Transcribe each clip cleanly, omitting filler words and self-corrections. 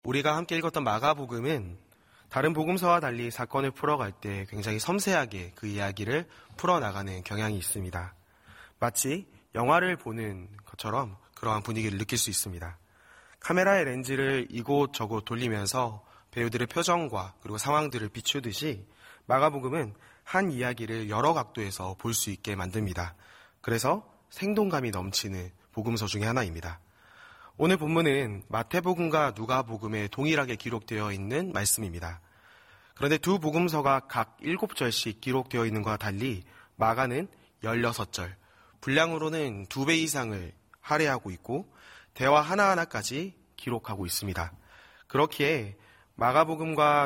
우리가 함께 읽었던 마가복음은 다른 복음서와 달리 사건을 풀어갈 때 굉장히 섬세하게 그 이야기를 풀어나가는 경향이 있습니다. 마치 영화를 보는 것처럼 그러한 분위기를 느낄 수 있습니다. 카메라의 렌즈를 이곳저곳 돌리면서 배우들의 표정과 그리고 상황들을 비추듯이 마가복음은 한 이야기를 여러 각도에서 볼 수 있게 만듭니다. 그래서 생동감이 넘치는 복음서 중에 하나입니다. 오늘 본문은 마태복음과 누가복음에 동일하게 기록되어 있는 말씀입니다. 그런데 두 복음서가 각 7절씩 기록되어 있는 것과 달리 마가는 16절, 분량으로는 2배 이상을 할애하고 있고 대화 하나하나까지 기록하고 있습니다. 그렇기에 마태복음과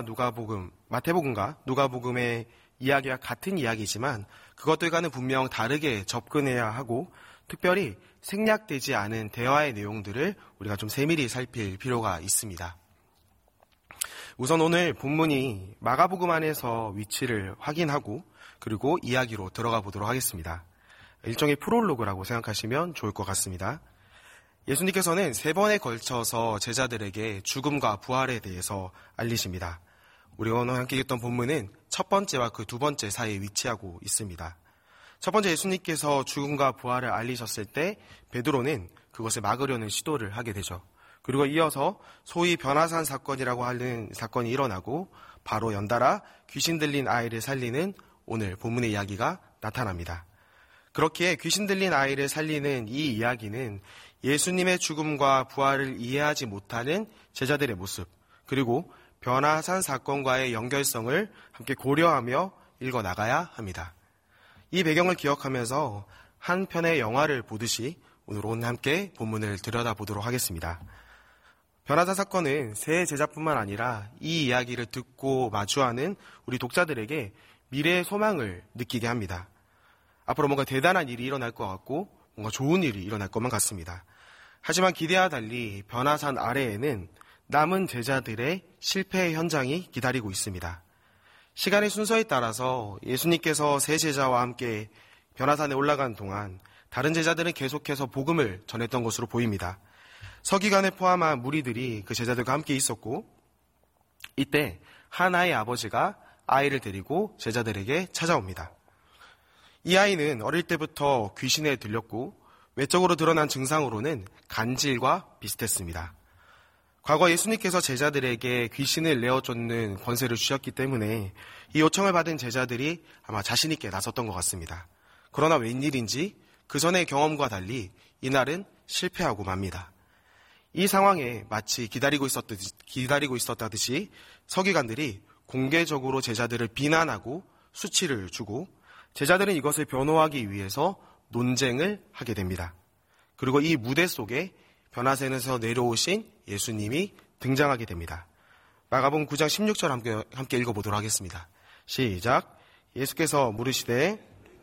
누가복음의 이야기와 같은 이야기지만 그것들과는 분명 다르게 접근해야 하고 특별히 생략되지 않은 대화의 내용들을 우리가 좀 세밀히 살필 필요가 있습니다. 우선 오늘 본문이 마가복음 안에서 위치를 확인하고 그리고 이야기로 들어가 보도록 하겠습니다. 일종의 프롤로그라고 생각하시면 좋을 것 같습니다. 예수님께서는 3번에 걸쳐서 제자들에게 죽음과 부활에 대해서 알리십니다. 우리가 오늘 함께 읽었던 본문은 첫 번째와 그 두 번째 사이에 위치하고 있습니다. 첫 번째 예수님께서 죽음과 부활을 알리셨을 때 베드로는 그것을 막으려는 시도를 하게 되죠. 그리고 이어서 소위 변화산 사건이라고 하는 사건이 일어나고 바로 연달아 귀신 들린 아이를 살리는 오늘 본문의 이야기가 나타납니다. 그렇기에 귀신 들린 아이를 살리는 이 이야기는 예수님의 죽음과 부활을 이해하지 못하는 제자들의 모습, 그리고 변화산 사건과의 연결성을 함께 고려하며 읽어나가야 합니다. 이 배경을 기억하면서 한 편의 영화를 보듯이 오늘 함께 본문을 들여다보도록 하겠습니다. 변화산 사건은 새 제자뿐만 아니라 이 이야기를 듣고 마주하는 우리 독자들에게 미래의 소망을 느끼게 합니다. 앞으로 뭔가 대단한 일이 일어날 것 같고 뭔가 좋은 일이 일어날 것만 같습니다. 하지만 기대와 달리 변화산 아래에는 남은 제자들의 실패 현장이 기다리고 있습니다. 시간의 순서에 따라서 예수님께서 세 제자와 함께 변화산에 올라간 동안 다른 제자들은 계속해서 복음을 전했던 것으로 보입니다. 서기관을 포함한 무리들이 그 제자들과 함께 있었고 이때 하나의 아버지가 아이를 데리고 제자들에게 찾아옵니다. 이 아이는 어릴 때부터 귀신에 들렸고 외적으로 드러난 증상으로는 간질과 비슷했습니다. 과거 예수님께서 제자들에게 귀신을 내어쫓는 권세를 주셨기 때문에 이 요청을 받은 제자들이 아마 자신 있게 나섰던 것 같습니다. 그러나 웬일인지 그 전의 경험과 달리 이날은 실패하고 맙니다. 이 상황에 마치 기다리고 있었다듯이 서기관들이 공개적으로 제자들을 비난하고 수치를 주고 제자들은 이것을 변호하기 위해서 논쟁을 하게 됩니다. 그리고 이 무대 속에 변화산에서 내려오신 예수님이 등장하게 됩니다. 마가복음 9장 16절 함께 읽어보도록 하겠습니다. 시작. 예수께서 물으시되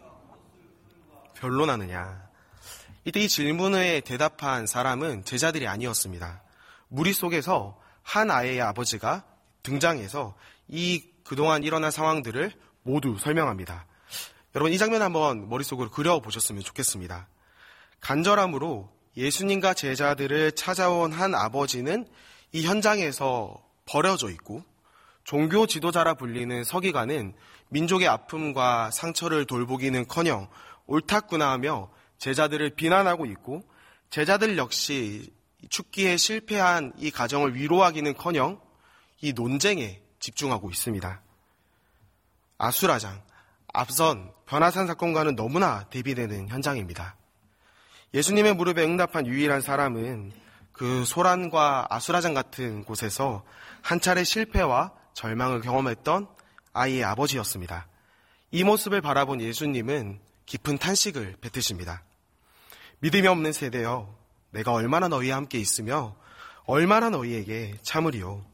변론하느냐. 이때 이 질문에 대답한 사람은 제자들이 아니었습니다. 무리 속에서 한 아이의 아버지가 등장해서 이 그동안 일어난 상황들을 모두 설명합니다. 여러분 이 장면 한번 머릿속으로 그려보셨으면 좋겠습니다. 간절함으로 예수님과 제자들을 찾아온 한 아버지는 이 현장에서 버려져 있고 종교 지도자라 불리는 서기관은 민족의 아픔과 상처를 돌보기는커녕 옳았구나 하며 제자들을 비난하고 있고 제자들 역시 죽기에 실패한 이 가정을 위로하기는커녕 이 논쟁에 집중하고 있습니다. 아수라장, 앞선 변화산 사건과는 너무나 대비되는 현장입니다. 예수님의 무릎에 응답한 유일한 사람은 그 소란과 아수라장 같은 곳에서 한 차례 실패와 절망을 경험했던 아이의 아버지였습니다. 이 모습을 바라본 예수님은 깊은 탄식을 뱉으십니다. 믿음이 없는 세대여, 내가 얼마나 너희와 함께 있으며 얼마나 너희에게 참으리요.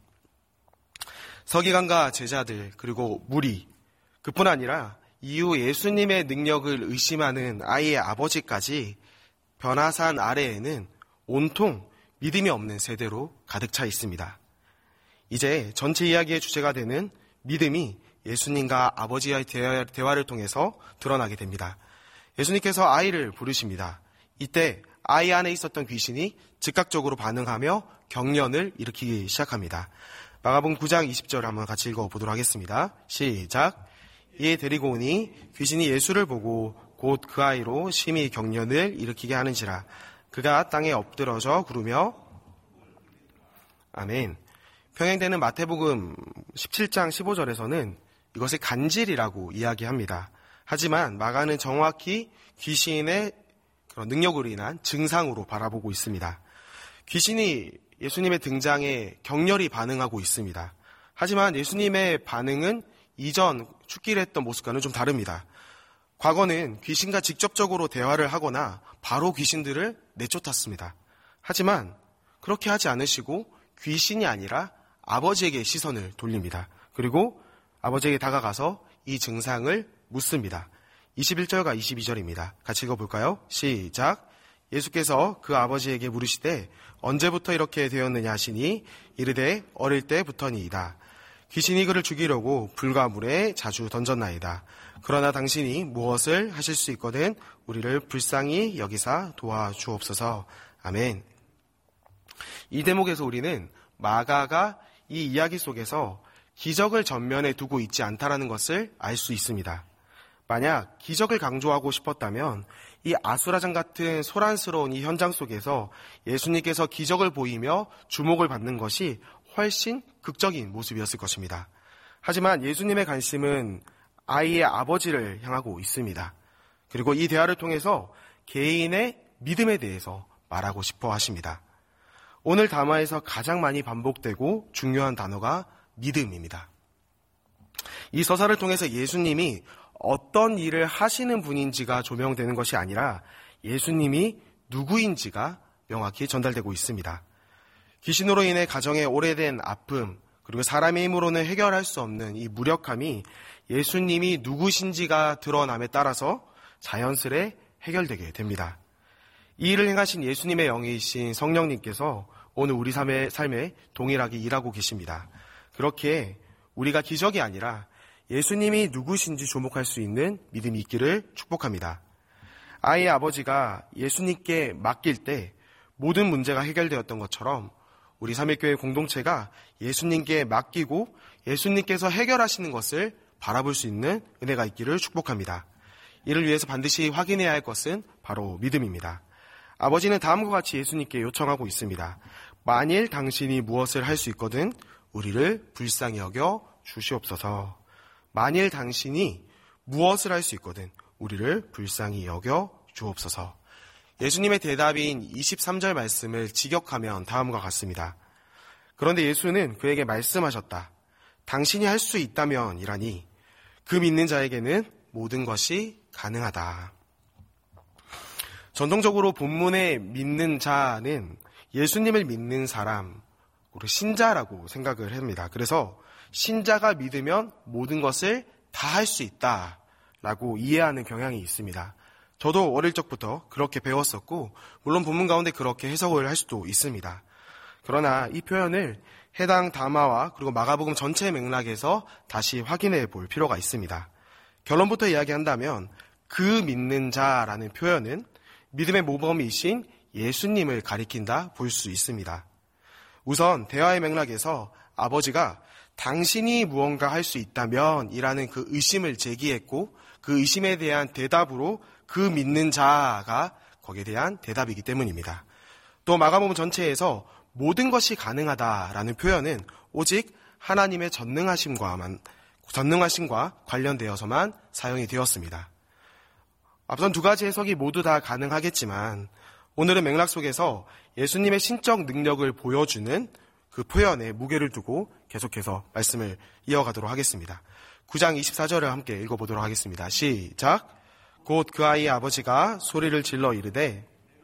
서기관과 제자들 그리고 무리, 그뿐 아니라 이후 예수님의 능력을 의심하는 아이의 아버지까지 변화산 아래에는 온통 믿음이 없는 세대로 가득 차 있습니다. 이제 전체 이야기의 주제가 되는 믿음이 예수님과 아버지와의 대화를 통해서 드러나게 됩니다. 예수님께서 아이를 부르십니다. 이때 아이 안에 있었던 귀신이 즉각적으로 반응하며 경련을 일으키기 시작합니다. 마가복음 9장 20절 한번 같이 읽어보도록 하겠습니다. 시작. 이에 데리고 오니 귀신이 예수를 보고 곧 그 아이로 심히 경련을 일으키게 하는지라. 그가 땅에 엎드러져 구르며 아멘. 평행되는 마태복음 17장 15절에서는 이것을 간질이라고 이야기합니다. 하지만 마가는 정확히 귀신의 그런 능력으로 인한 증상으로 바라보고 있습니다. 귀신이 예수님의 등장에 격렬히 반응하고 있습니다. 하지만 예수님의 반응은 이전 축기를 했던 모습과는 좀 다릅니다. 과거는 귀신과 직접적으로 대화를 하거나 바로 귀신들을 내쫓았습니다. 하지만 그렇게 하지 않으시고 귀신이 아니라 아버지에게 시선을 돌립니다. 그리고 아버지에게 다가가서 이 증상을 묻습니다. 21절과 22절입니다. 같이 읽어볼까요? 시작. 예수께서 그 아버지에게 물으시되 언제부터 이렇게 되었느냐 하시니 이르되 어릴 때부터니이다. 귀신이 그를 죽이려고 불과 물에 자주 던졌나이다. 그러나 당신이 무엇을 하실 수 있거든 우리를 불쌍히 여기사 도와주옵소서. 아멘. 이 대목에서 우리는 마가가 이 이야기 속에서 기적을 전면에 두고 있지 않다라는 것을 알 수 있습니다. 만약 기적을 강조하고 싶었다면 이 아수라장 같은 소란스러운 이 현장 속에서 예수님께서 기적을 보이며 주목을 받는 것이 훨씬 극적인 모습이었을 것입니다. 하지만 예수님의 관심은 아이의 아버지를 향하고 있습니다. 그리고 이 대화를 통해서 개인의 믿음에 대해서 말하고 싶어 하십니다. 오늘 담화에서 가장 많이 반복되고 중요한 단어가 믿음입니다. 이 서사를 통해서 예수님이 어떤 일을 하시는 분인지가 조명되는 것이 아니라 예수님이 누구인지가 명확히 전달되고 있습니다. 귀신으로 인해 가정의 오래된 아픔, 그리고 사람의 힘으로는 해결할 수 없는 이 무력함이 예수님이 누구신지가 드러남에 따라서 자연스레 해결되게 됩니다. 이 일을 행하신 예수님의 영이신 성령님께서 오늘 우리 삶에 동일하게 일하고 계십니다. 그렇게 우리가 기적이 아니라 예수님이 누구신지 주목할 수 있는 믿음이 있기를 축복합니다. 아이의 아버지가 예수님께 맡길 때 모든 문제가 해결되었던 것처럼 우리 삼일교회 공동체가 예수님께 맡기고 예수님께서 해결하시는 것을 바라볼 수 있는 은혜가 있기를 축복합니다. 이를 위해서 반드시 확인해야 할 것은 바로 믿음입니다. 아버지는 다음과 같이 예수님께 요청하고 있습니다. 만일 당신이 무엇을 할 수 있거든 우리를 불쌍히 여겨 주시옵소서. 만일 당신이 무엇을 할 수 있거든 우리를 불쌍히 여겨 주옵소서. 예수님의 대답인 23절 말씀을 직역하면 다음과 같습니다. 그런데 예수는 그에게 말씀하셨다. 당신이 할 수 있다면 이라니 그 믿는 자에게는 모든 것이 가능하다. 전통적으로 본문의 믿는 자는 예수님을 믿는 사람, 신자라고 생각을 합니다. 그래서 신자가 믿으면 모든 것을 다 할 수 있다라고 이해하는 경향이 있습니다. 저도 어릴 적부터 그렇게 배웠었고 물론 본문 가운데 그렇게 해석을 할 수도 있습니다. 그러나 이 표현을 해당 담화와 그리고 마가복음 전체의 맥락에서 다시 확인해 볼 필요가 있습니다. 결론부터 이야기한다면 그 믿는 자라는 표현은 믿음의 모범이신 예수님을 가리킨다 볼 수 있습니다. 우선 대화의 맥락에서 아버지가 당신이 무언가 할 수 있다면 이라는 그 의심을 제기했고 그 의심에 대한 대답으로 그 믿는 자가 거기에 대한 대답이기 때문입니다. 또 마가복음 전체에서 모든 것이 가능하다라는 표현은 오직 하나님의 전능하심과 관련되어서만 사용이 되었습니다. 앞선 두 가지 해석이 모두 다 가능하겠지만 오늘은 맥락 속에서 예수님의 신적 능력을 보여주는 그 표현에 무게를 두고 계속해서 말씀을 이어가도록 하겠습니다. 9장 24절을 함께 읽어보도록 하겠습니다. 시작. 곧 그 아이의 아버지가 소리를 질러 이르되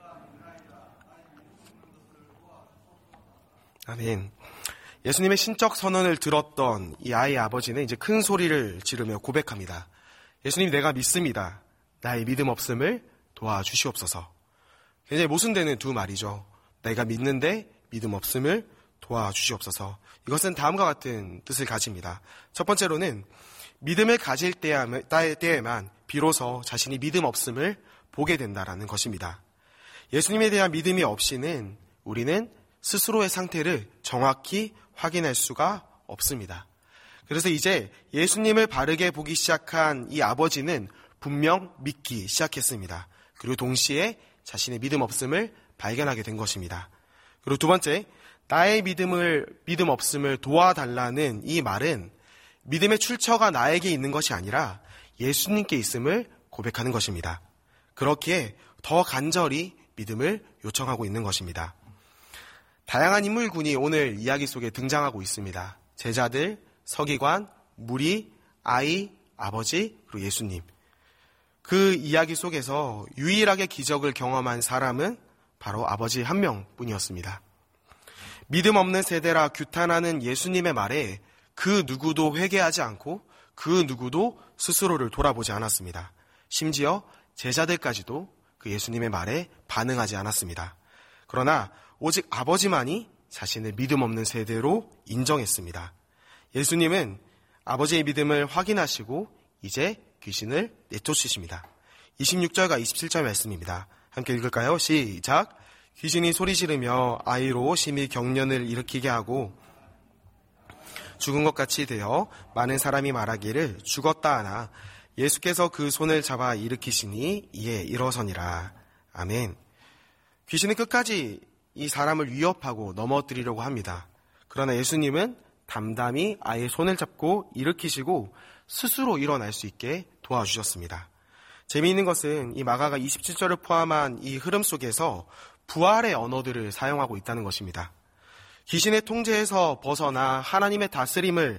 아멘. 예수님의 신적 선언을 들었던 이 아이의 아버지는 이제 큰 소리를 지르며 고백합니다. 예수님, 내가 믿습니다. 나의 믿음 없음을 도와주시옵소서. 굉장히 모순되는 두 말이죠. 내가 믿는데 믿음 없음을 도와주시옵소서. 이것은 다음과 같은 뜻을 가집니다. 첫 번째로는 믿음을 가질 때에만 비로소 자신이 믿음 없음을 보게 된다라는 것입니다. 예수님에 대한 믿음이 없이는 우리는 스스로의 상태를 정확히 확인할 수가 없습니다. 그래서 이제 예수님을 바르게 보기 시작한 이 아버지는 분명 믿기 시작했습니다. 그리고 동시에 자신의 믿음 없음을 발견하게 된 것입니다. 그리고 두 번째, 나의 믿음 없음을 도와달라는 이 말은 믿음의 출처가 나에게 있는 것이 아니라 예수님께 있음을 고백하는 것입니다. 그렇기에 더 간절히 믿음을 요청하고 있는 것입니다. 다양한 인물군이 오늘 이야기 속에 등장하고 있습니다. 제자들, 서기관, 무리, 아이, 아버지, 그리고 예수님. 그 이야기 속에서 유일하게 기적을 경험한 사람은 바로 아버지 한 명뿐이었습니다. 믿음 없는 세대라 규탄하는 예수님의 말에 그 누구도 회개하지 않고 그 누구도 스스로를 돌아보지 않았습니다. 심지어 제자들까지도 그 예수님의 말에 반응하지 않았습니다. 그러나 오직 아버지만이 자신을 믿음 없는 세대로 인정했습니다. 예수님은 아버지의 믿음을 확인하시고 이제 귀신을 내쫓으십니다. 26절과 27절 말씀입니다. 함께 읽을까요? 시작! 귀신이 소리 지르며 아이로 심히 경련을 일으키게 하고 죽은 것 같이 되어 많은 사람이 말하기를 죽었다 하나 예수께서 그 손을 잡아 일으키시니 이에 일어서니라. 아멘. 귀신은 끝까지 이 사람을 위협하고 넘어뜨리려고 합니다. 그러나 예수님은 담담히 아이의 손을 잡고 일으키시고 스스로 일어날 수 있게 도와주셨습니다. 재미있는 것은 이 마가가 27절을 포함한 이 흐름 속에서 부활의 언어들을 사용하고 있다는 것입니다. 귀신의 통제에서 벗어나 하나님의 다스림을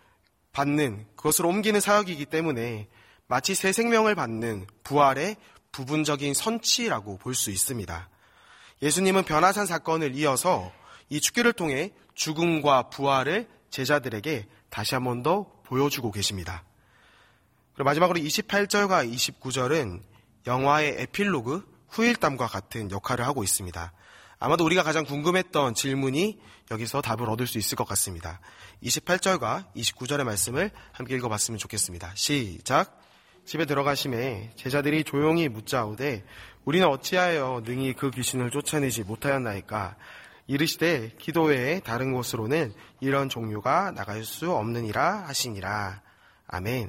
받는 그것으로 옮기는 사역이기 때문에 마치 새 생명을 받는 부활의 부분적인 선치라고 볼 수 있습니다. 예수님은 변화산 사건을 이어서 이 축기를 통해 죽음과 부활을 제자들에게 다시 한 번 더 보여주고 계십니다. 그리고 마지막으로 28절과 29절은 영화의 에필로그 후일담과 같은 역할을 하고 있습니다. 아마도 우리가 가장 궁금했던 질문이 여기서 답을 얻을 수 있을 것 같습니다. 28절과 29절의 말씀을 함께 읽어봤으면 좋겠습니다. 시작! 집에 들어가심에 제자들이 조용히 묻자오되 우리는 어찌하여 능히 그 귀신을 쫓아내지 못하였나이까? 이르시되 기도 외에 다른 곳으로는 이런 종류가 나갈 수 없느니라 하시니라. 아멘.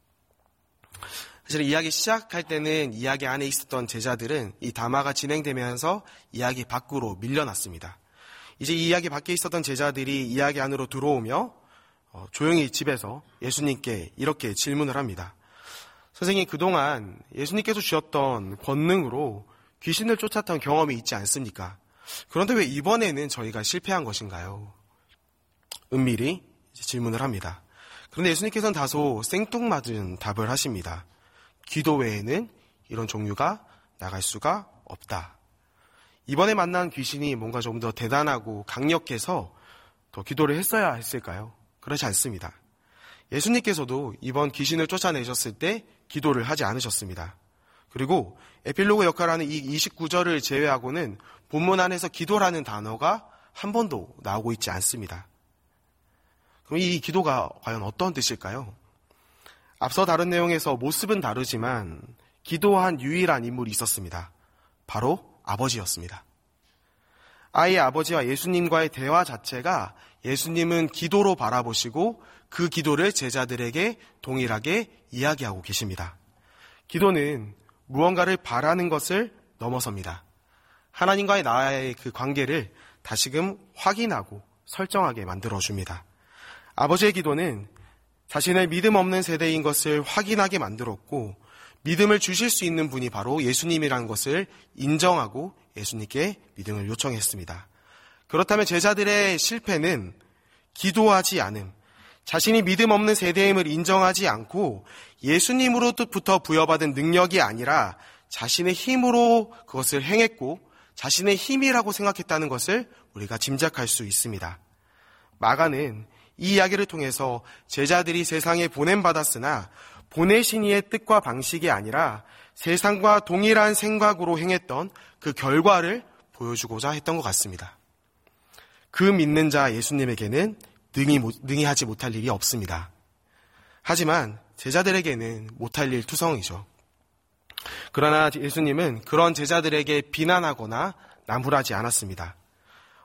사실 이야기 시작할 때는 이야기 안에 있었던 제자들은 이 담화가 진행되면서 이야기 밖으로 밀려났습니다. 이제 이 이야기 밖에 있었던 제자들이 이야기 안으로 들어오며 조용히 집에서 예수님께 이렇게 질문을 합니다. 선생님, 그동안 예수님께서 주셨던 권능으로 귀신을 쫓았던 경험이 있지 않습니까? 그런데 왜 이번에는 저희가 실패한 것인가요? 은밀히 질문을 합니다. 그런데 예수님께서는 다소 생뚱맞은 답을 하십니다. 기도 외에는 이런 종류가 나갈 수가 없다. 이번에 만난 귀신이 뭔가 좀 더 대단하고 강력해서 더 기도를 했어야 했을까요? 그렇지 않습니다. 예수님께서도 이번 귀신을 쫓아내셨을 때 기도를 하지 않으셨습니다. 그리고 에필로그 역할을 하는 이 29절을 제외하고는 본문 안에서 기도라는 단어가 한 번도 나오고 있지 않습니다. 그럼 이 기도가 과연 어떤 뜻일까요? 앞서 다른 내용에서 모습은 다르지만 기도한 유일한 인물이 있었습니다. 바로 아버지였습니다. 아이의 아버지와 예수님과의 대화 자체가 예수님은 기도로 바라보시고 그 기도를 제자들에게 동일하게 이야기하고 계십니다. 기도는 무언가를 바라는 것을 넘어섭니다. 하나님과의 나의 그 관계를 다시금 확인하고 설정하게 만들어줍니다. 아버지의 기도는 자신의 믿음 없는 세대인 것을 확인하게 만들었고 믿음을 주실 수 있는 분이 바로 예수님이라는 것을 인정하고 예수님께 믿음을 요청했습니다. 그렇다면 제자들의 실패는 기도하지 않음, 자신이 믿음 없는 세대임을 인정하지 않고 예수님으로부터 부여받은 능력이 아니라 자신의 힘으로 그것을 행했고 자신의 힘이라고 생각했다는 것을 우리가 짐작할 수 있습니다. 마가는 이 이야기를 통해서 제자들이 세상에 보냄받았으나 보내신 이의 뜻과 방식이 아니라 세상과 동일한 생각으로 행했던 그 결과를 보여주고자 했던 것 같습니다. 그 믿는 자 예수님에게는 능히 하지 못할 일이 없습니다. 하지만 제자들에게는 못할 일 투성이죠. 그러나 예수님은 그런 제자들에게 비난하거나 나무라지 않았습니다.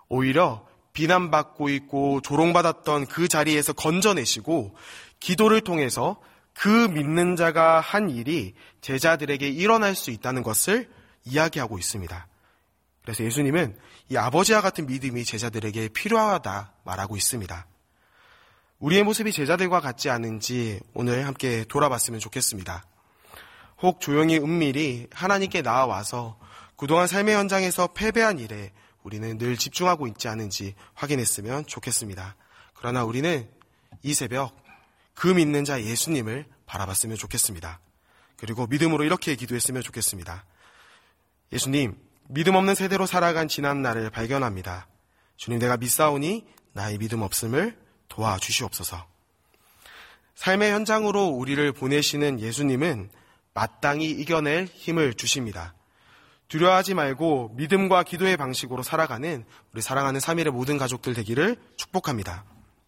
오히려 비난받고 있고 조롱받았던 그 자리에서 건져내시고 기도를 통해서 그 믿는 자가 한 일이 제자들에게 일어날 수 있다는 것을 이야기하고 있습니다. 그래서 예수님은 이 아버지와 같은 믿음이 제자들에게 필요하다 말하고 있습니다. 우리의 모습이 제자들과 같지 않은지 오늘 함께 돌아봤으면 좋겠습니다. 혹 조용히 은밀히 하나님께 나아와서 그동안 삶의 현장에서 패배한 일에 우리는 늘 집중하고 있지 않은지 확인했으면 좋겠습니다. 그러나 우리는 이 새벽 그 믿는 자 예수님을 바라봤으면 좋겠습니다. 그리고 믿음으로 이렇게 기도했으면 좋겠습니다. 예수님, 믿음 없는 세대로 살아간 지난 날을 발견합니다. 주님, 내가 믿사오니 나의 믿음 없음을 도와주시옵소서. 삶의 현장으로 우리를 보내시는 예수님은 마땅히 이겨낼 힘을 주십니다. 두려워하지 말고 믿음과 기도의 방식으로 살아가는 우리 사랑하는 3일의 모든 가족들 되기를 축복합니다.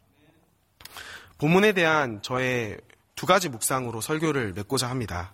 본문에 대한 저의 2가지 묵상으로 설교를 맺고자 합니다.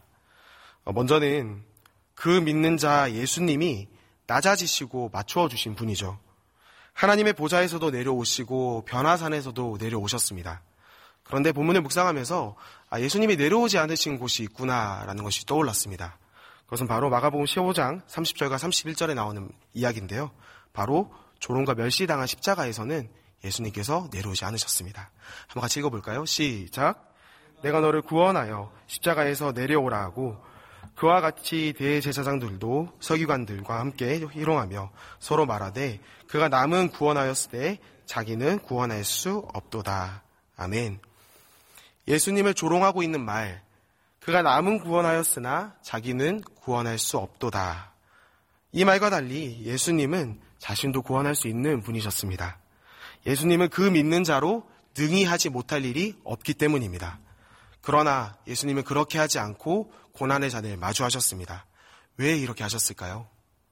먼저는 그 믿는 자 예수님이 낮아지시고 맞추어 주신 분이죠. 하나님의 보좌에서도 내려오시고 변화산에서도 내려오셨습니다. 그런데 본문을 묵상하면서 예수님이 내려오지 않으신 곳이 있구나라는 것이 떠올랐습니다. 그것은 바로 마가복음 15장 30절과 31절에 나오는 이야기인데요. 바로 조롱과 멸시당한 십자가에서는 예수님께서 내려오지 않으셨습니다. 한번 같이 읽어볼까요? 시작. 내가 너를 구원하여 십자가에서 내려오라 하고 그와 같이 대제사장들도 서기관들과 함께 희롱하며 서로 말하되 그가 남은 구원하였으되 자기는 구원할 수 없도다. 아멘. 예수님을 조롱하고 있는 말, 그가 남은 구원하였으나 자기는 구원할 수 없도다. 이 말과 달리 예수님은 자신도 구원할 수 있는 분이셨습니다. 예수님은 그 믿는 자로 능히 하지 못할 일이 없기 때문입니다. 그러나 예수님은 그렇게 하지 않고 고난의 잔을 마주하셨습니다. 왜 이렇게 하셨을까요?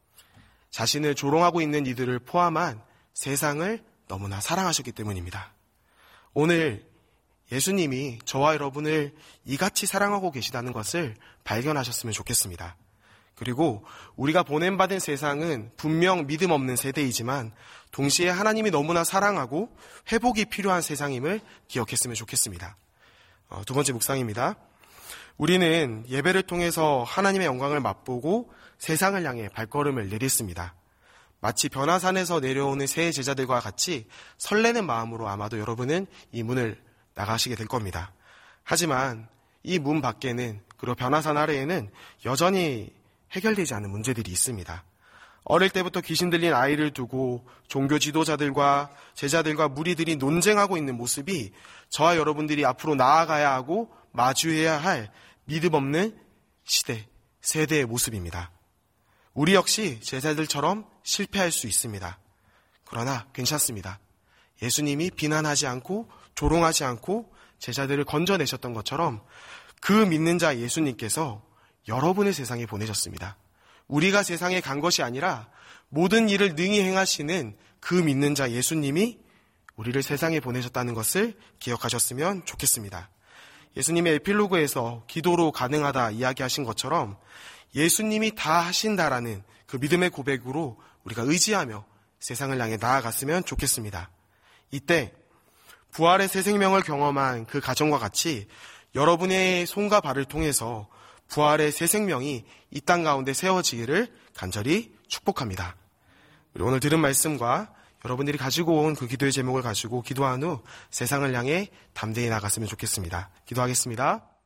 자신을 조롱하고 있는 이들을 포함한 세상을 너무나 사랑하셨기 때문입니다. 오늘 예수님이 저와 여러분을 이같이 사랑하고 계시다는 것을 발견하셨으면 좋겠습니다. 그리고 우리가 보냄받은 세상은 분명 믿음 없는 세대이지만 동시에 하나님이 너무나 사랑하고 회복이 필요한 세상임을 기억했으면 좋겠습니다. 2번째 묵상입니다. 우리는 예배를 통해서 하나님의 영광을 맛보고 세상을 향해 발걸음을 내딛습니다. 마치 변화산에서 내려오는 새 제자들과 같이 설레는 마음으로 아마도 여러분은 이 문을 나가시게 될 겁니다. 하지만 이 문 밖에는, 그리고 변화산 아래에는 여전히 해결되지 않은 문제들이 있습니다. 어릴 때부터 귀신 들린 아이를 두고 종교 지도자들과 제자들과 무리들이 논쟁하고 있는 모습이 저와 여러분들이 앞으로 나아가야 하고 마주해야 할 믿음 없는 시대, 세대의 모습입니다. 우리 역시 제자들처럼 실패할 수 있습니다. 그러나 괜찮습니다. 예수님이 비난하지 않고 조롱하지 않고 제자들을 건져내셨던 것처럼 그 믿는 자 예수님께서 여러분의 세상에 보내셨습니다. 우리가 세상에 간 것이 아니라 모든 일을 능히 행하시는 그 믿는 자 예수님이 우리를 세상에 보내셨다는 것을 기억하셨으면 좋겠습니다. 예수님의 에필로그에서 기도로 가능하다 이야기하신 것처럼 예수님이 다 하신다라는 그 믿음의 고백으로 우리가 의지하며 세상을 향해 나아갔으면 좋겠습니다. 이때 부활의 새 생명을 경험한 그 가정과 같이 여러분의 손과 발을 통해서 부활의 새 생명이 이 땅 가운데 세워지기를 간절히 축복합니다. 우리 오늘 들은 말씀과 여러분들이 가지고 온 그 기도의 제목을 가지고 기도한 후 세상을 향해 담대히 나갔으면 좋겠습니다. 기도하겠습니다.